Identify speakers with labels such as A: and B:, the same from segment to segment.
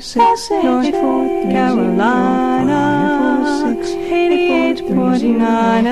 A: 546, North Carolina, 88.9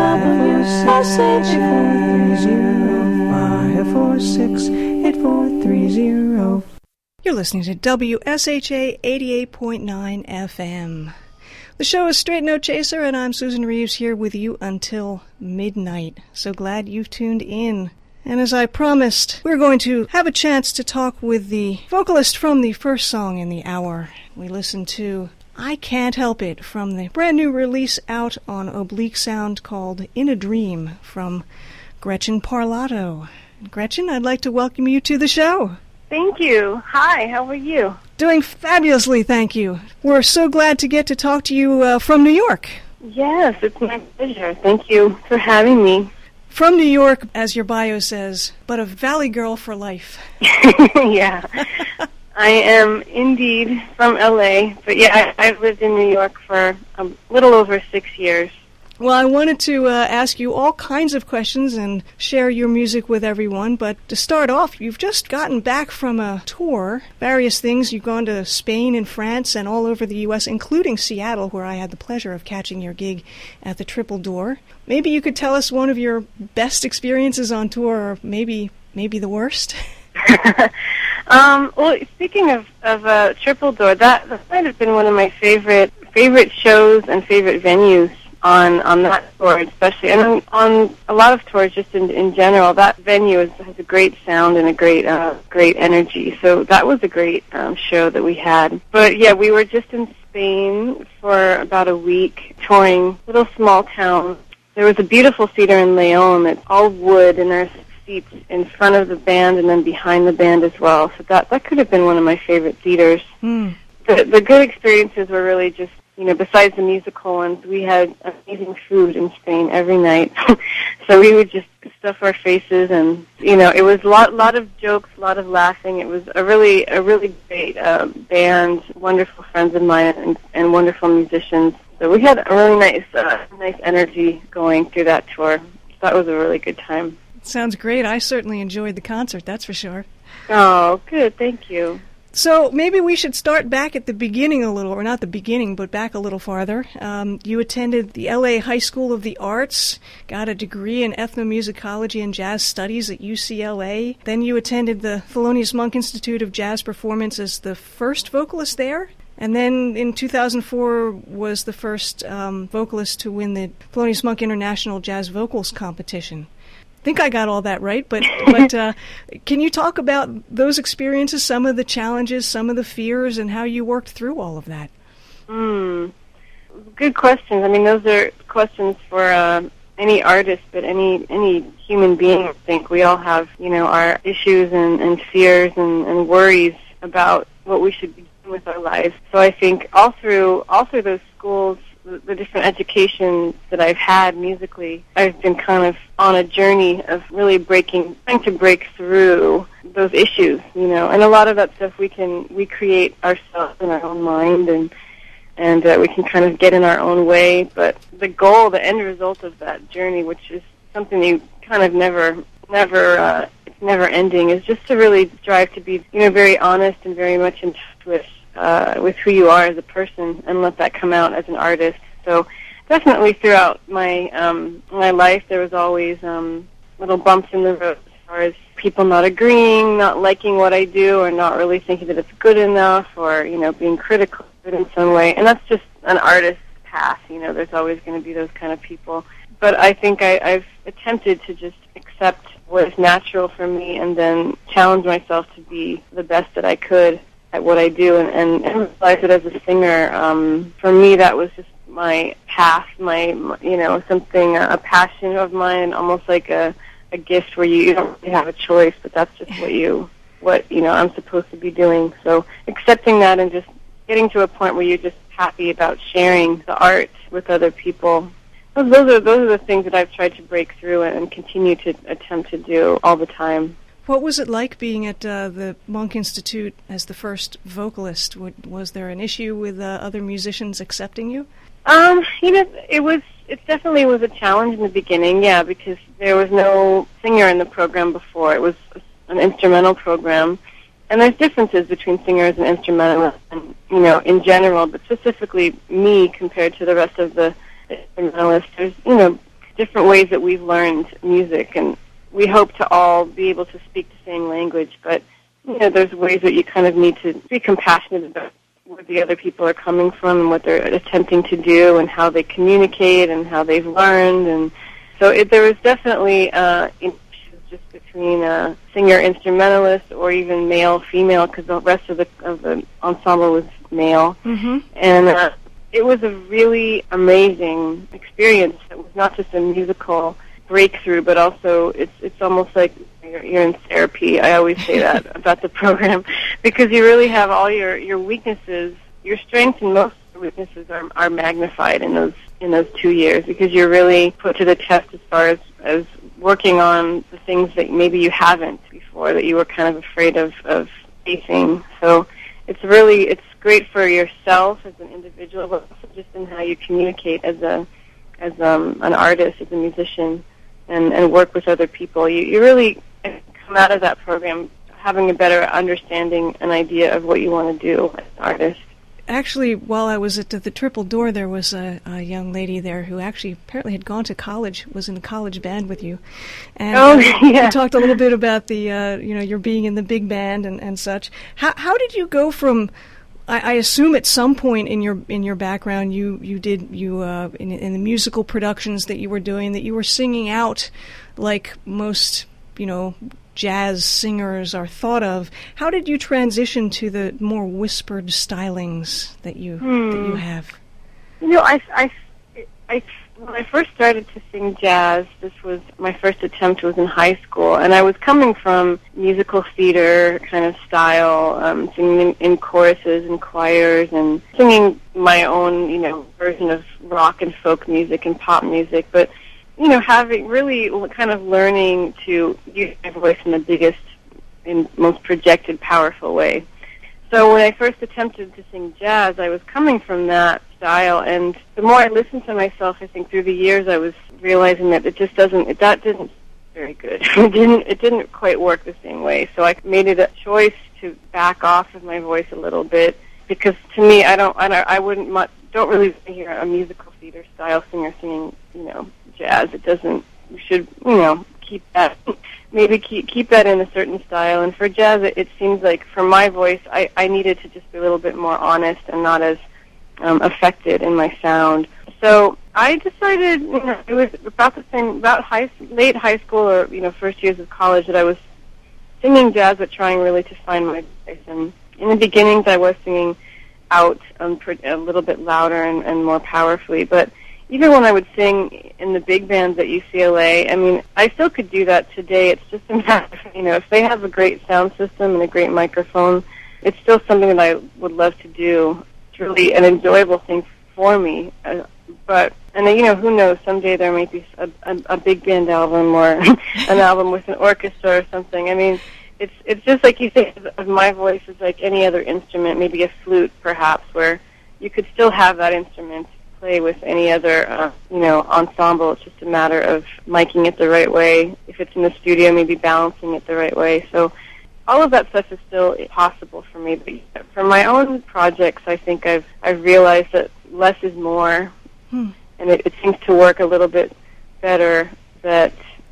A: FM. You're listening to WSHA 88.9 FM. The show is Straight No Chaser, and I'm Susan Reeves here with you until midnight. So glad you've tuned in. And as I promised, we're going to have a chance to talk with the vocalist from the first song in the hour. We listened to I Can't Help It from the brand new release out on Oblique Sound called In a Dream from Gretchen Parlato. Gretchen, I'd like to welcome you to the show.
B: Thank you. Hi, how are you?
A: Doing fabulously, thank you. We're so glad to get to talk to you from New York.
B: Yes, it's my pleasure. Thank you for having me.
A: From New York, as your bio says, but a Valley girl for life.
B: Yeah, I am indeed from L.A., but yeah, I've lived in New York for a little over 6 years.
A: Well, I wanted to ask you all kinds of questions and share your music with everyone, but to start off, you've just gotten back from a tour, various things. You've gone to Spain and France and all over the U.S., including Seattle, where I had the pleasure of catching your gig at the Triple Door. Maybe you could tell us one of your best experiences on tour, or maybe the worst?
B: Well, speaking of Triple Door, that might have been one of my favorite shows and favorite venues on that tour, especially, and on a lot of tours just in general. That venue has a great sound and a great energy. So that was a great show that we had. But yeah, we were just in Spain for about a week touring little small towns. There was a beautiful theater in León that's all wood, and there's seats in front of the band and then behind the band as well. So that could have been one of my favorite theaters.
A: Mm.
B: The good experiences were really just, besides the musical ones, we had amazing food in Spain every night. So we would just stuff our faces, and it was a lot of jokes, a lot of laughing. It was a really great band, wonderful friends of mine, and wonderful musicians. So we had a really nice energy going through that tour. So that was a really good time.
A: Sounds great. I certainly enjoyed the concert, that's for sure.
B: Oh, good. Thank you.
A: So maybe we should start back at the beginning a little, or not the beginning, but back a little farther. You attended the L.A. High School of the Arts, got a degree in ethnomusicology and jazz studies at UCLA. Then you attended the Thelonious Monk Institute of Jazz Performance as the first vocalist there. And then in 2004 was the first vocalist to win the Thelonious Monk International Jazz Vocals Competition. I think I got all that right, but can you talk about those experiences, some of the challenges, some of the fears, and how you worked through all of that?
B: Good questions. I mean, those are questions for any artist, but any human being. I think we all have, our issues and fears and worries about what we should be doing with our lives. So I think all through those schools, the different education that I've had musically, I've been kind of on a journey of really trying to break through those issues, and a lot of that stuff we create ourselves in our own mind, and we can kind of get in our own way. But the goal, the end result of that journey, which is something you kind of never it's never ending, is just to really strive to be, very honest and very much in touch with who you are as a person, and let that come out as an artist. So definitely throughout my my life, there was always little bumps in the road as far as people not agreeing, not liking what I do, or not really thinking that it's good enough, or being critical of it in some way. And that's just an artist's path. There's always going to be those kind of people. But I think I've attempted to just accept what is natural for me, and then challenge myself to be the best that I could at what I do, and realize that as a singer, for me, that was just my path, something, a passion of mine, almost like a gift where you don't really have a choice, but that's just what I'm supposed to be doing. So accepting that and just getting to a point where you're just happy about sharing the art with other people. Those are the things that I've tried to break through and continue to attempt to do all the time.
A: What was it like being at the Monk Institute as the first vocalist? Was there an issue with other musicians accepting you?
B: It definitely was a challenge in the beginning, yeah, because there was no singer in the program before. It was an instrumental program, and there's differences between singers and instrumentalists, and in general, but specifically me compared to the rest of the instrumentalists. There's different ways that we've learned music, and we hope to all be able to speak the same language, but there's ways that you kind of need to be compassionate about where the other people are coming from and what they're attempting to do and how they communicate and how they've learned. And so there was definitely issues just between singer-instrumentalist or even male-female, because the rest of the ensemble was male.
A: Mm-hmm.
B: And it was a really amazing experience. It was not just a musical breakthrough, but also it's almost like you're in therapy. I always say that about the program, because you really have all your weaknesses, your strengths, and most of your weaknesses are magnified in those 2 years, because you're really put to the test as far as working on the things that maybe you haven't before, that you were kind of afraid of facing. So it's great for yourself as an individual, but also just in how you communicate as an artist, as a musician, and work with other people. You really come out of that program having a better understanding and idea of what you want to do as an artist.
A: Actually, while I was at the Triple Door, there was a young lady there who actually apparently had gone to college, was in the college band with you. And
B: yeah.
A: We talked a little bit about the, your being in the big band and such. How did you go from, I assume at some point in your background in the musical productions that you were doing, that you were singing out like most, jazz singers are thought of. How did you transition to the more whispered stylings that you have?
B: When I first started to sing jazz, my first attempt was in high school, and I was coming from musical theater kind of style, singing in choruses and choirs, and singing my own, version of rock and folk music and pop music, but having really kind of learning to use my voice in the biggest and most projected, powerful way. So when I first attempted to sing jazz, I was coming from that style, and the more I listened to myself, I think through the years, I was realizing that that didn't very good. It didn't quite work the same way. So I made it a choice to back off of my voice a little bit, because to me, don't really hear a musical theater style singer singing, jazz. It doesn't. You should, keep that. Maybe keep that in a certain style. And for jazz, it seems like for my voice, I needed to just be a little bit more honest and not as affected in my sound. So I decided, it was about the same, late high school or first years of college, that I was singing jazz, but trying really to find my voice. And in the beginnings, I was singing out a little bit louder and more powerfully, but even when I would sing in the big bands at UCLA, I still could do that today. It's just a matter of, if they have a great sound system and a great microphone, it's still something that I would love to do. It's really an enjoyable thing for me. But who knows, someday there might be a big band album or an album with an orchestra or something. It's just like you say, my voice is like any other instrument, maybe a flute perhaps, where you could still have that instrument play with any other, ensemble. It's just a matter of miking it the right way. If it's in the studio, maybe balancing it the right way. So all of that stuff is still possible for me. But for my own projects, I think I've realized that less is more, and it seems to work a little bit better. That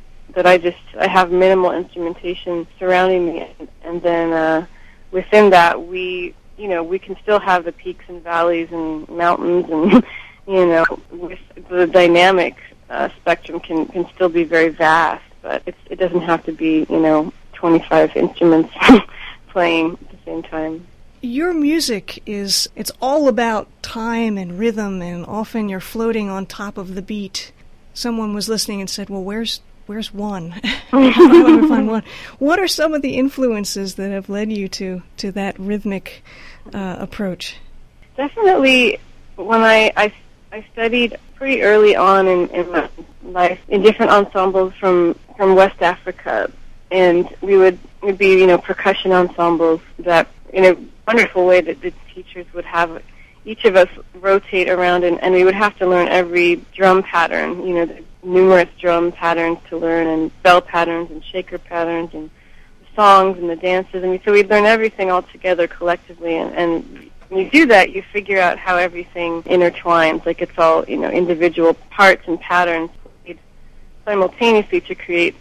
B: I have minimal instrumentation surrounding me, and then within that we can still have the peaks and valleys and mountains, and with the dynamic spectrum can still be very vast, but it doesn't have to be 25 instruments playing at the same time.
A: Your music it's all about time and rhythm, and often you're floating on top of the beat. Someone was listening and said, well, where's one? How do I find one? What are some of the influences that have led you to that rhythmic approach? Definitely,
B: when I studied pretty early on in my life in different ensembles from West Africa, and we'd be percussion ensembles that in a wonderful way that the teachers would have each of us rotate around, and we would have to learn every drum pattern, the numerous drum patterns to learn, and bell patterns and shaker patterns and songs and the dances. I mean, so we'd learn everything all together collectively, and when you do that, you figure out how everything intertwines, like it's all, individual parts and patterns simultaneously to create,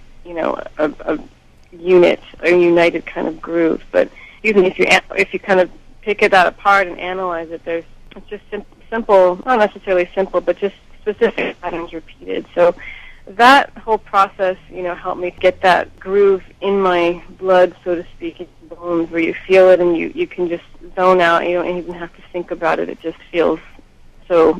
B: a unit, a united kind of groove. But even if you kind of pick that apart and analyze it, it's just simple, not necessarily simple, but just specific patterns repeated. So that whole process, helped me get that groove in my blood, so to speak, in the bones, where you feel it and you can just zone out. You don't even have to think about it. It just feels so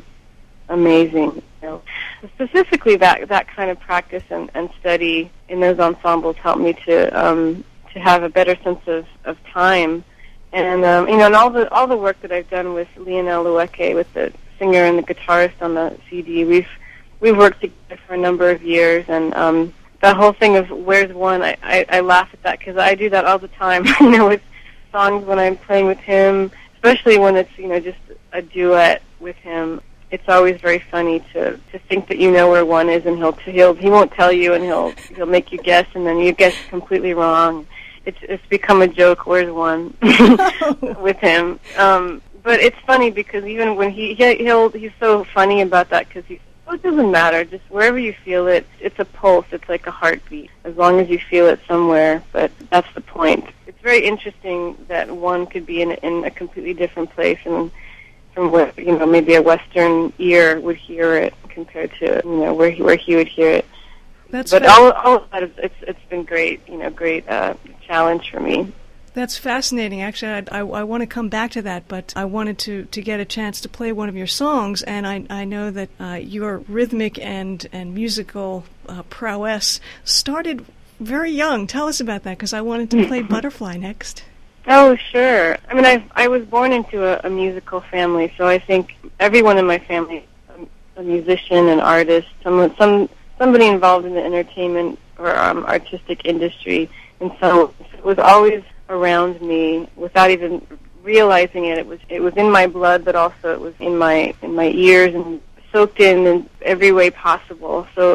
B: amazing. Specifically, that kind of practice and study in those ensembles helped me to have a better sense of time. And and all the work that I've done with Lionel Loueke, with the singer and the guitarist on the CD, we've worked together for a number of years, and that whole thing of where's one, I laugh at that because I do that all the time. With songs when I'm playing with him, especially when it's just a duet with him. It's always very funny to think that where one is, and he won't tell you, and he'll make you guess, and then you guess completely wrong. It's become a joke. Where's one with him? But it's funny because even when he's so funny about that because it doesn't matter. Just wherever you feel it, it's a pulse. It's like a heartbeat. As long as you feel it somewhere, but that's the point. It's very interesting that one could be in a completely different place and from where maybe a Western ear would hear it compared to where he would hear it. But all of that it's been great. Great challenge for me.
A: That's fascinating. Actually, I want to come back to that, but I wanted to get a chance to play one of your songs, and I know that your rhythmic and musical prowess started very young. Tell us about that, because I wanted to play Butterfly next.
B: Oh, sure. I mean, I was born into a musical family, so I think everyone in my family is a musician, an artist, somebody involved in the entertainment or artistic industry, and so it was always around me without even realizing it. It was in my blood, but also it was in my ears and soaked in every way possible. So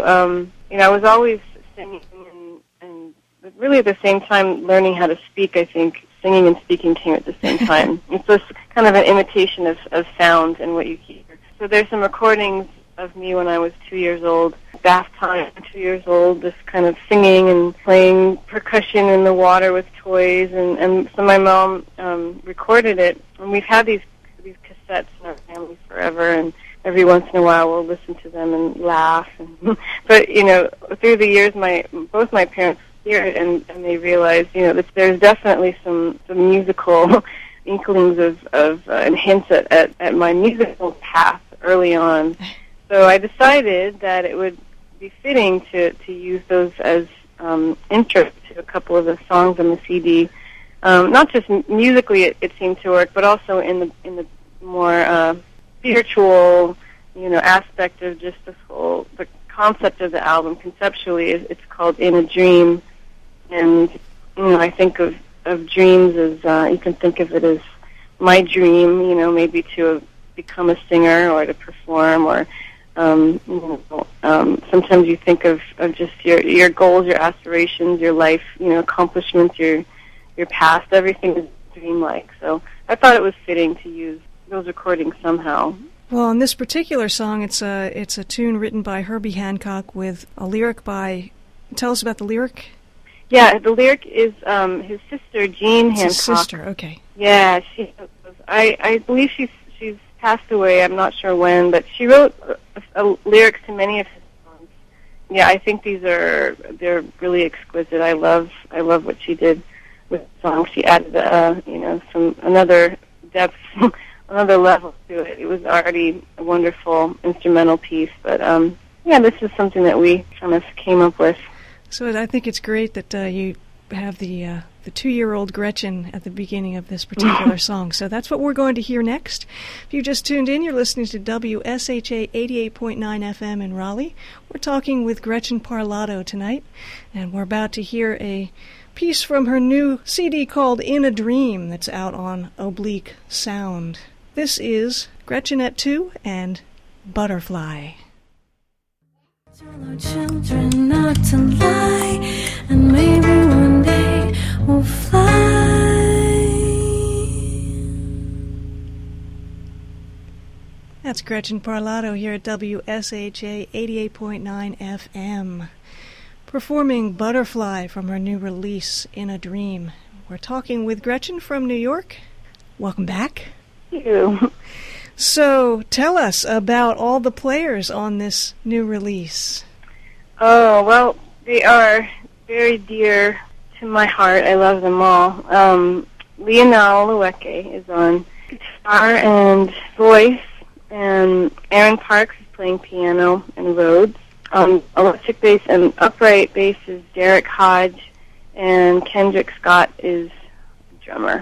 B: I was always singing and really at the same time learning how to speak. I think singing and speaking came at the same time. It's just kind of an imitation of sound and what you hear. So there's some recordings of me when I was 2 years old, bath time, 2 years old, just kind of singing and playing percussion in the water with toys, and so my mom recorded it, and we've had these cassettes in our family forever, and every once in a while we'll listen to them and laugh. But through the years, both my parents hear it, and they realize that there's definitely some musical inklings of and hints at my musical path early on. So I decided that it would be fitting to use those as intro to a couple of the songs on the CD. Not just musically, it seemed to work, but also in the more spiritual, aspect of just the concept of the album. Conceptually, it's called In a Dream, and I think of dreams as you can think of it as my dream. Maybe to become a singer or to perform or. Sometimes you think of just your goals, your aspirations, your life, accomplishments, your past. Everything is dreamlike. So I thought it was fitting to use those recordings somehow.
A: Well, on this particular song, it's a tune written by Herbie Hancock with a lyric by. Tell us about the lyric.
B: Yeah, the lyric is his sister Jean Hancock.
A: His sister, okay.
B: Yeah, I believe she's passed away. I'm not sure when, but she wrote lyrics to many of his songs. Yeah, I think they're really exquisite. I love what she did with the songs. She added another depth, another level to it. It was already a wonderful instrumental piece, but this is something that we kind of came up with.
A: So I think it's great that you have the 2-year-old Gretchen at the beginning of this particular song. So that's what we're going to hear next. If you just tuned in, you're listening to WSHA 88.9 FM in Raleigh. We're talking with Gretchen Parlato tonight, and we're about to hear a piece from her new CD called In a Dream that's out on Oblique Sound. This is Gretchen at 2 and Butterfly.
C: Tell our children not to lie, and maybe one day will fly.
A: That's Gretchen Parlato here at WSHA 88.9 FM, performing Butterfly from her new release, In a Dream. We're talking with Gretchen from New York. Welcome back.
B: Thank you.
A: So, tell us about all the players on this new release.
B: Oh, well, they are very dear to my heart. I love them all. Lionel Lueke is on guitar and voice, and Aaron Parks is playing piano and Rhodes. Electric bass and upright bass is Derek Hodge, and Kendrick Scott is the drummer.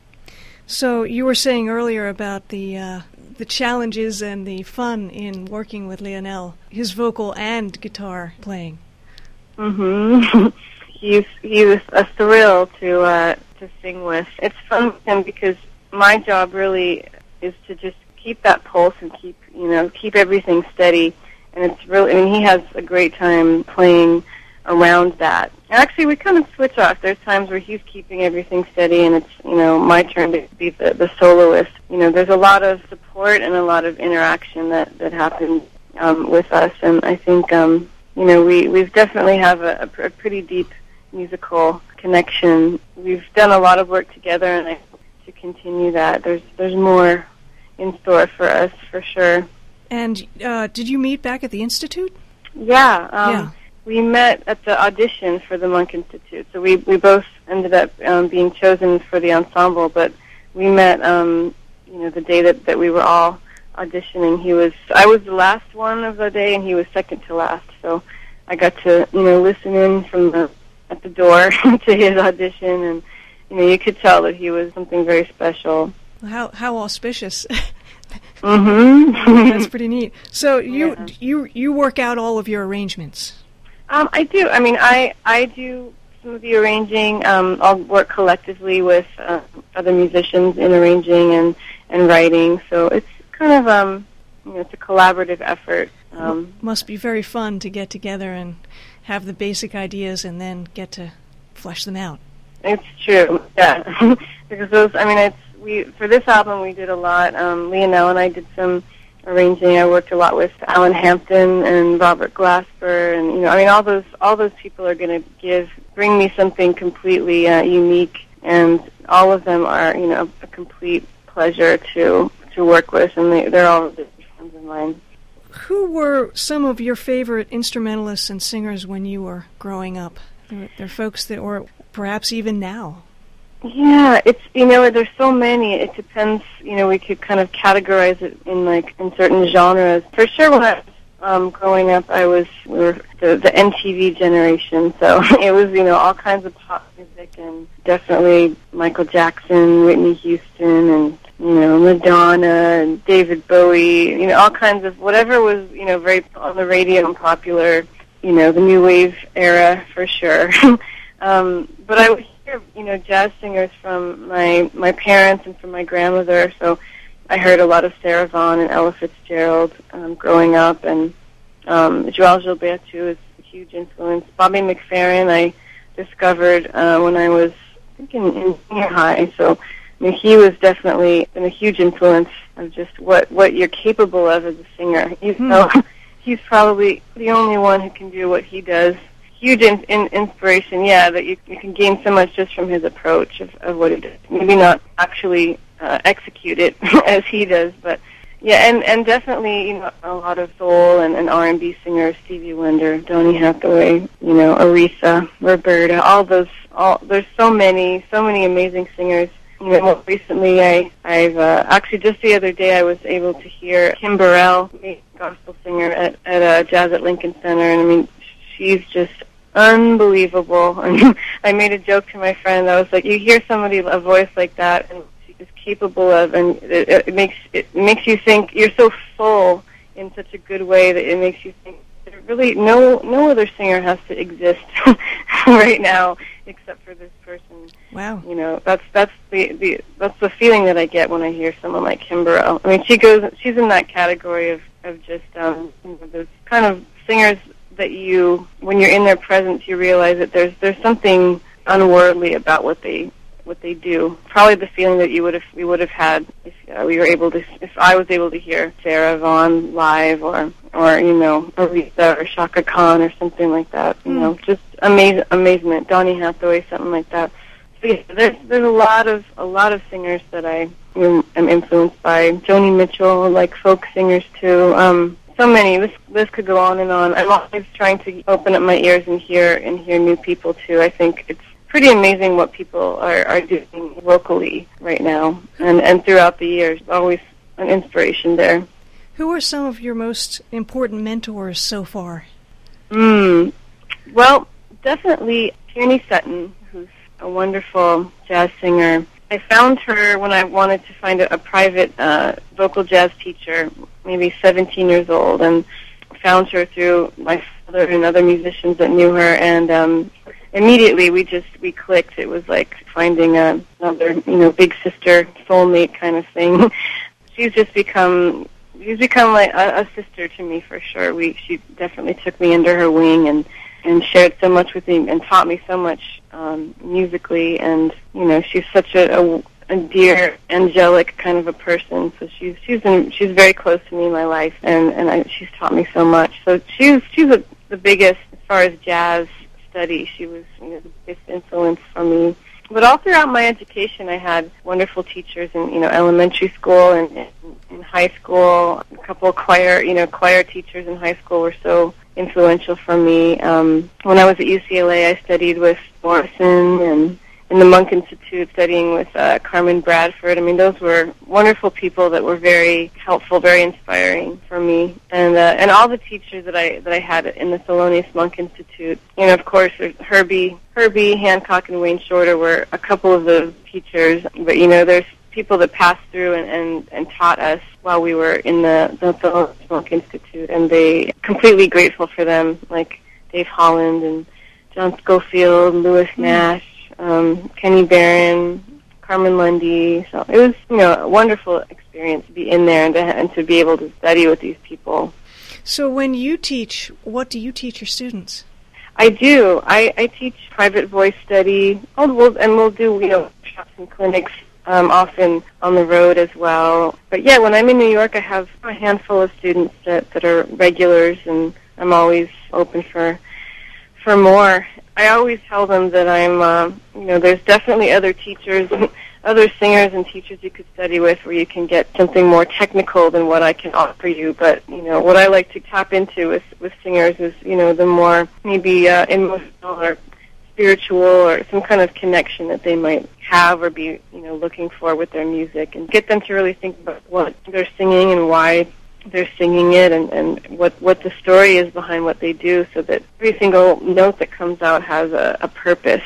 A: So you were saying earlier about the challenges and the fun in working with Lionel, his vocal and guitar playing.
B: Mm-hmm. He was a thrill to sing with. It's fun with him because my job really is to just keep that pulse and keep everything steady. And it's really, I mean, he has a great time playing around that. Actually, we kind of switch off. There's times where he's keeping everything steady, and it's, my turn to be the soloist. There's a lot of support and a lot of interaction that happens with us, and I think, we've definitely have a pretty deep musical connection. We've done a lot of work together, and I hope to continue that. There's more in store for us, for sure.
A: And did you meet back at the Institute?
B: Yeah. We met at the audition for the Monk Institute. So we both ended up being chosen for the ensemble, but we met, the day that we were all auditioning. I was the last one of the day, and he was second to last. So I got to, listen in at the door to his audition, and, you could tell that he was something very special.
A: How auspicious.
B: Mm-hmm.
A: That's pretty neat. So you work out all of your arrangements?
B: I do. I mean, I do some of the arranging. I'll work collectively with other musicians in arranging and writing. So it's kind of, it's a collaborative effort.
A: Must be very fun to get together and have the basic ideas and then get to flesh them out.
B: It's true, yeah. Because for this album we did a lot. Lionel and I did some arranging. I worked a lot with Alan Hampton and Robert Glasper, and all those people are going to bring me something completely unique, and all of them are a complete pleasure to work with, and they're all really friends of mine.
A: Who were some of your favorite instrumentalists and singers when you were growing up? They're folks that were perhaps even now.
B: Yeah, it's there's so many. It depends. We could kind of categorize it in certain genres. For sure, when I was growing up, we were the MTV generation, so it was all kinds of pop music, and definitely Michael Jackson, Whitney Houston, and Madonna and David Bowie. All kinds of whatever was very on the radio and popular. The new wave era for sure. But I would hear, jazz singers from my parents and from my grandmother. So I heard a lot of Sarah Vaughan and Ella Fitzgerald growing up, and Joël Gilbert too is a huge influence. Bobby McFerrin I discovered when I was in junior high. So he was definitely a huge influence of just what you're capable of as a singer. He's probably the only one who can do what he does. Huge inspiration, that you can gain so much just from his approach of what he does. Maybe not actually execute it as he does, but and definitely a lot of soul and R&B singers, Stevie Wonder, Donny Hathaway, Aretha, Roberta, there's so many amazing singers. More recently, I've actually just the other day I was able to hear Kim Burrell, a gospel singer at Jazz at Lincoln Center, and she's just unbelievable. And I made a joke to my friend. I was like, you hear a voice like that, and she's capable of, and it makes you think. You're so full in such a good way that it makes you think. Really, no other singer has to exist right now except for this person.
A: Wow.
B: That's the feeling that I get when I hear someone like Kim Burrell. I mean, she's in that category of just those kind of singers that when you're in their presence, you realize that there's something unworldly about what they do. Probably the feeling that we would have had if if I was able to hear Sarah Vaughan live, or Aretha or Shaka Khan or something like that. Just amazement. Donny Hathaway, something like that. So yeah, there's a lot of singers that I am influenced by. Joni Mitchell, like folk singers too. So many. This could go on and on. I'm always trying to open up my ears and hear new people too. I think it's pretty amazing what people are doing locally right now and throughout the years. Always an inspiration there.
A: Who are some of your most important mentors so far?
B: Well, definitely Tierney Sutton, who's a wonderful jazz singer. I found her when I wanted to find a private vocal jazz teacher, maybe 17 years old, and found her through my father and other musicians that knew her, and immediately we clicked. It was like finding another, big sister, soulmate kind of thing. She's become like a sister to me for sure. She definitely took me under her wing and shared so much with me and taught me so much musically. And she's such a dear, angelic kind of a person. So she's very close to me in my life, and she's taught me so much. So she's the biggest as far as jazz study. She was the biggest influence for me. But all throughout my education, I had wonderful teachers in elementary school and in high school. A couple of choir teachers in high school were so influential for me. When I was at UCLA, I studied with Morrison, and in the Monk Institute studying with Carmen Bradford. I mean, those were wonderful people that were very helpful, very inspiring for me. And all the teachers that I had in the Thelonious Monk Institute. Of course, there's Herbie Hancock and Wayne Shorter were a couple of those teachers. But there's people that passed through and taught us while we were in the Thelonious Monk Institute, and they completely grateful for them, like Dave Holland and John Schofield, Lewis Nash. Kenny Barron, Carmen Lundy. So it was, a wonderful experience to be in there and to be able to study with these people.
A: So when you teach, what do you teach your students?
B: I do. I teach private voice study, and we'll do, workshops and clinics, often on the road as well. But yeah, when I'm in New York, I have a handful of students that are regulars, and I'm always open for more. I always tell them that I'm, there's definitely other teachers, other singers and teachers you could study with where you can get something more technical than what I can offer you. But, what I like to tap into with singers is, the more maybe emotional or spiritual or some kind of connection that they might have or be, looking for with their music, and get them to really think about what they're singing and why they're singing it, and what the story is behind what they do, so that every single note that comes out has a purpose.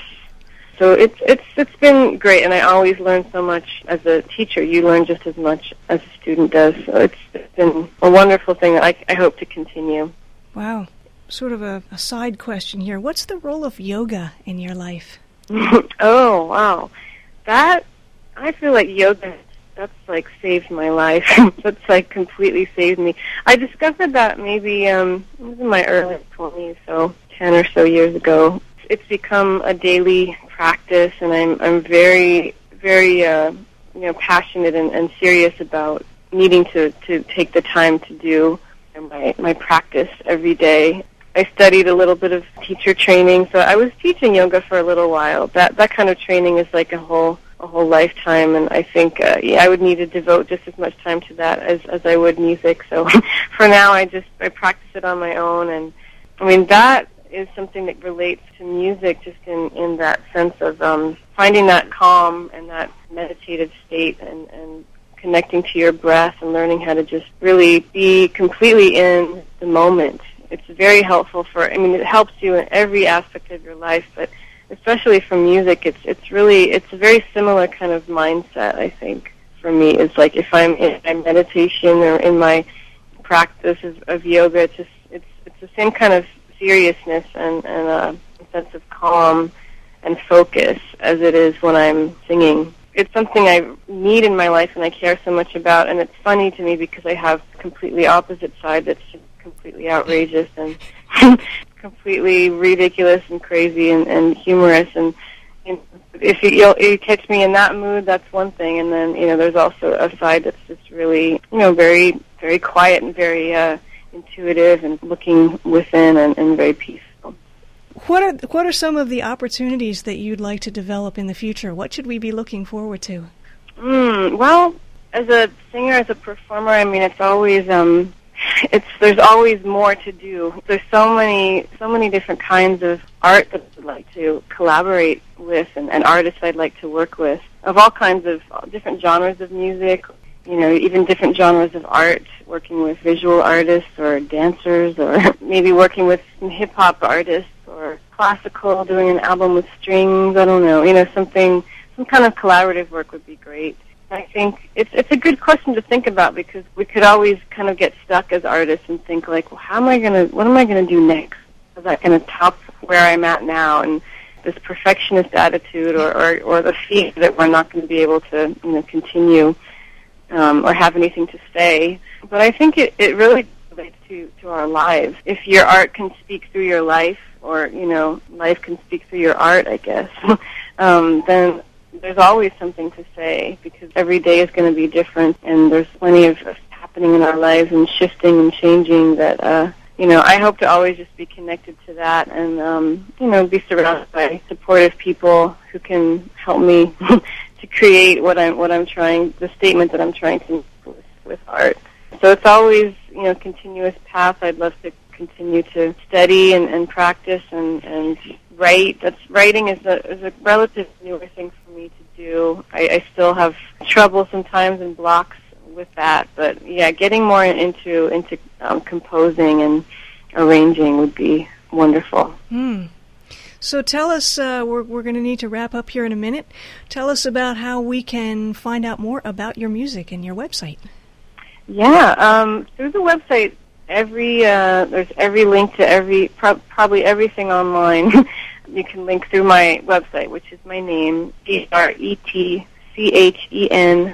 B: So it's been great, and I always learn so much as a teacher. You learn just as much as a student does. So it's been a wonderful thing that I hope to continue.
A: Wow. Sort of a side question here. What's the role of yoga in your life?
B: Oh, wow. I feel like yoga, that's like saved my life. That's like completely saved me. I discovered that maybe it was in my early 20s, so 10 or so years ago. It's become a daily practice, and I'm very, very passionate and serious about needing to take the time to do my practice every day. I studied a little bit of teacher training, so I was teaching yoga for a little while. That kind of training is like a whole lifetime, and I think I would need to devote just as much time to that as I would music. So for now, I practice it on my own, and I mean that is something that relates to music, just in that sense of finding that calm and that meditative state, and connecting to your breath and learning how to just really be completely in the moment. It's very helpful it helps you in every aspect of your life, but especially for music, it's a very similar kind of mindset, I think, for me. It's like if I'm in my meditation or in my practice of yoga, it's the same kind of seriousness and a sense of calm and focus as it is when I'm singing. It's something I need in my life and I care so much about, and it's funny to me because I have a completely opposite side that's just completely outrageous and completely ridiculous and crazy and humorous, and if you catch me in that mood, that's one thing. And then, there's also a side that's just really, very, very quiet and very intuitive and looking within and very peaceful.
A: What are some of the opportunities that you'd like to develop in the future? What should we be looking forward to?
B: Well, as a singer, as a performer, I mean, it's always there's always more to do. There's so many different kinds of art that I'd like to collaborate with, and artists I'd like to work with of all kinds of different genres of music, even different genres of art, working with visual artists or dancers, or maybe working with some hip-hop artists or classical, doing an album with strings, I don't know, some kind of collaborative work would be great. I think it's a good question to think about, because we could always kind of get stuck as artists and think like, well, what am I gonna do next? Is that gonna top where I'm at now? And this perfectionist attitude, or the fear that we're not going to be able to continue or have anything to say. But I think it really relates to our lives. If your art can speak through your life, or life can speak through your art, I guess, then there's always something to say, because every day is going to be different, and there's plenty of happening in our lives and shifting and changing that, I hope to always just be connected to that and, be surrounded by supportive people who can help me to create what I'm trying, the statement that I'm trying to make with art. So it's always, continuous path. I'd love to continue to study and practice and write. Writing is a relatively newer thing for me to do. I still have trouble sometimes and blocks with that, but yeah, getting more into composing and arranging would be wonderful.
A: So tell us, we're going to need to wrap up here in a minute. Tell us about how we can find out more about your music and your website.
B: Yeah, through the website, there's every link to probably everything online. You can link through my website, which is my name, GretchenParlato.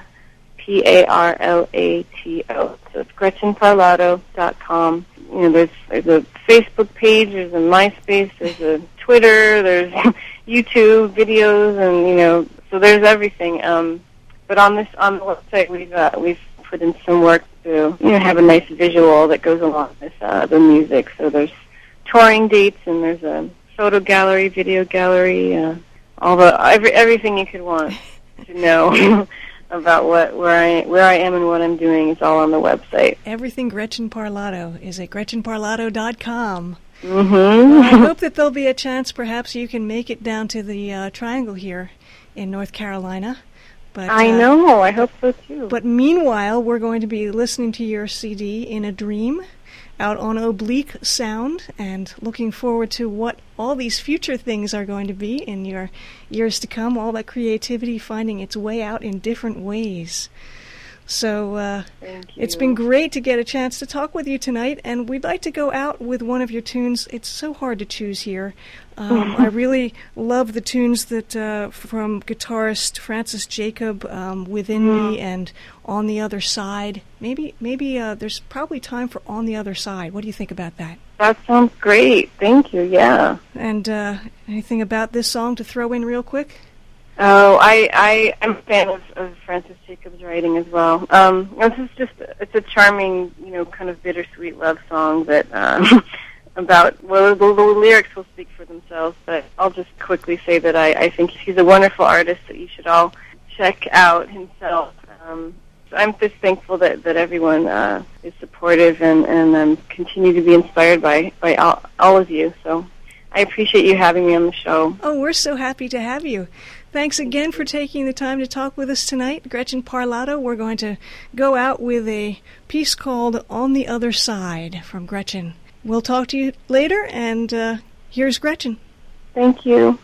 B: So it's GretchenParlato.com. There's a Facebook page, there's a MySpace, there's a Twitter, there's YouTube videos, and so there's everything. But on the website, we've put in some work to have a nice visual that goes along with the music. So there's touring dates, and there's a photo gallery, video gallery, everything you could want to know about where I am and what I'm doing is all on the website.
A: Everything Gretchen Parlato is at GretchenParlato.com.
B: Mm-hmm.
A: I hope that there'll be a chance perhaps you can make it down to the Triangle here in North Carolina. But,
B: I know. I hope so, too.
A: But meanwhile, we're going to be listening to your CD, In a Dream, out on Oblique Sound, and looking forward to what all these future things are going to be in your years to come, all that creativity finding its way out in different ways. So it's been great to get a chance to talk with you tonight, and we'd like to go out with one of your tunes. It's so hard to choose here. I really love the tunes that from guitarist Francis Jacob, Within Me and On the Other Side. Maybe there's probably time for On the Other Side. What do you think about that?
B: That sounds great. Thank you, yeah.
A: And anything about this song to throw in real quick?
B: Oh, I'm a fan of Francis Jacob's writing as well. It's a charming, kind of bittersweet love song that, the lyrics will speak for themselves, but I'll just quickly say that I think he's a wonderful artist that you should all check out himself. I'm just thankful that everyone is supportive and continue to be inspired by all of you. So I appreciate you having me on the show.
A: Oh, we're so happy to have you. Thanks again for taking the time to talk with us tonight, Gretchen Parlato. We're going to go out with a piece called On the Other Side from Gretchen. We'll talk to you later, and here's Gretchen.
B: Thank you.